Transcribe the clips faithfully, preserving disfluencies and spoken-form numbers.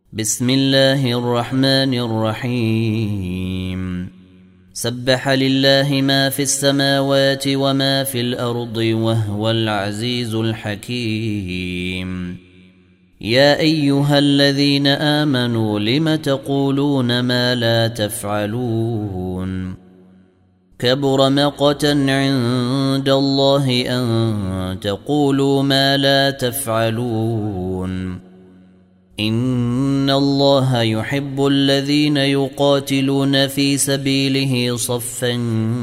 بسم الله الرحمن الرحيم سبح لله ما في السماوات وما في الأرض وهو العزيز الحكيم يا أيها الذين آمنوا لم تقولون ما لا تفعلون كبر مقتا عند الله أن تقولوا ما لا تفعلون إن الله يحب الذين يقاتلون في سبيله صفا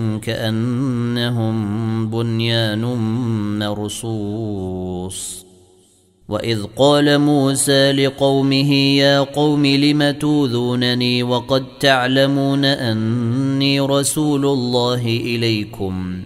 كأنهم بنيان مرصوص وإذ قال موسى لقومه يا قوم لم توذونني وقد تعلمون أني رسول الله إليكم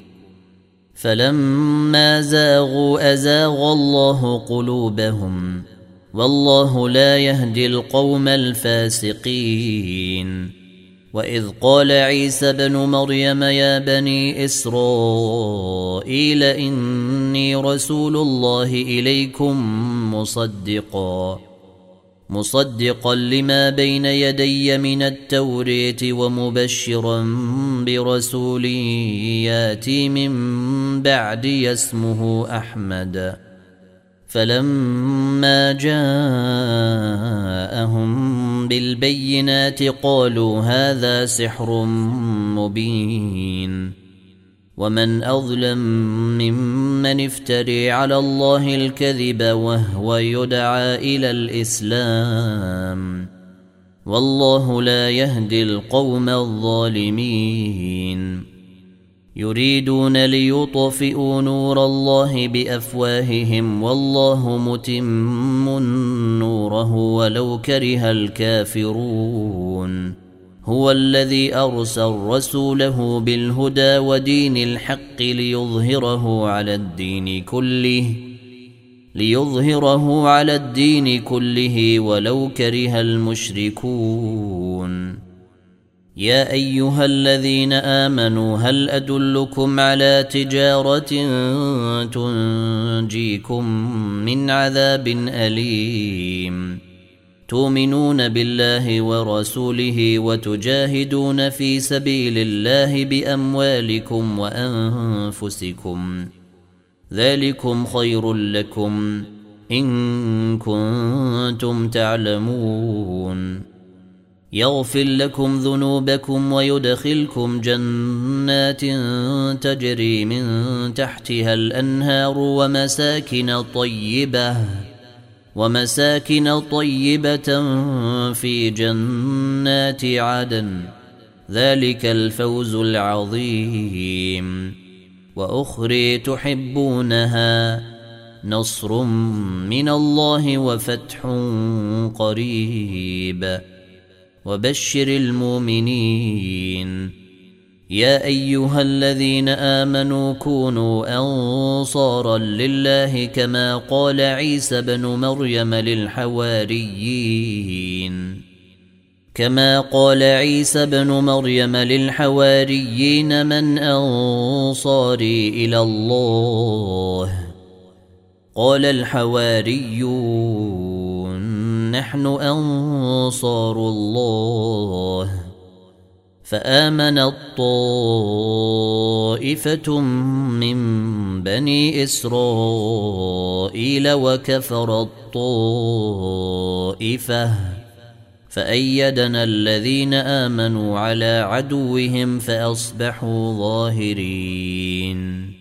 فلما زاغوا أزاغ الله قلوبهم والله لا يهدي القوم الفاسقين وإذ قال عيسى بن مريم يا بني إسرائيل إني رسول الله إليكم مصدقا مصدقا لما بين يدي من التوريت ومبشرا برسول ياتي من بعدي اسمه أحمد فلما جاءهم بالبينات قالوا هذا سحر مبين ومن أظلم ممن افتري على الله الكذب وهو يدعى إلى الإسلام والله لا يهدي القوم الظالمين يريدون ليطفئوا نور الله بأفواههم والله متم نوره ولو كره الكافرون هو الذي أرسل رسوله بالهدى ودين الحق ليظهره على الدين كله ليظهره على الدين كله ولو كره المشركون يا أيها الذين آمنوا هل أدلكم على تجارة تنجيكم من عذاب أليم تؤمنون بالله ورسوله وتجاهدون في سبيل الله بأموالكم وأنفسكم ذلكم خير لكم إن كنتم تعلمون يغفر لكم ذنوبكم ويدخلكم جنات تجري من تحتها الأنهار ومساكن طيبة ومساكن طيبة في جنات عدن ذلك الفوز العظيم وأخرى تحبونها نصر من الله وفتح قريب وبشر المؤمنين يا أيها الذين آمنوا كونوا أنصارا لله كما قال عيسى بن مريم للحواريين كما قال عيسى بن مريم للحواريين من أنصاري إلى الله قال الحواريون نحن أنصار الله فآمنت طائفة من بني إسرائيل وكفرت طائفة فأيدنا الذين آمنوا على عدوهم فأصبحوا ظاهرين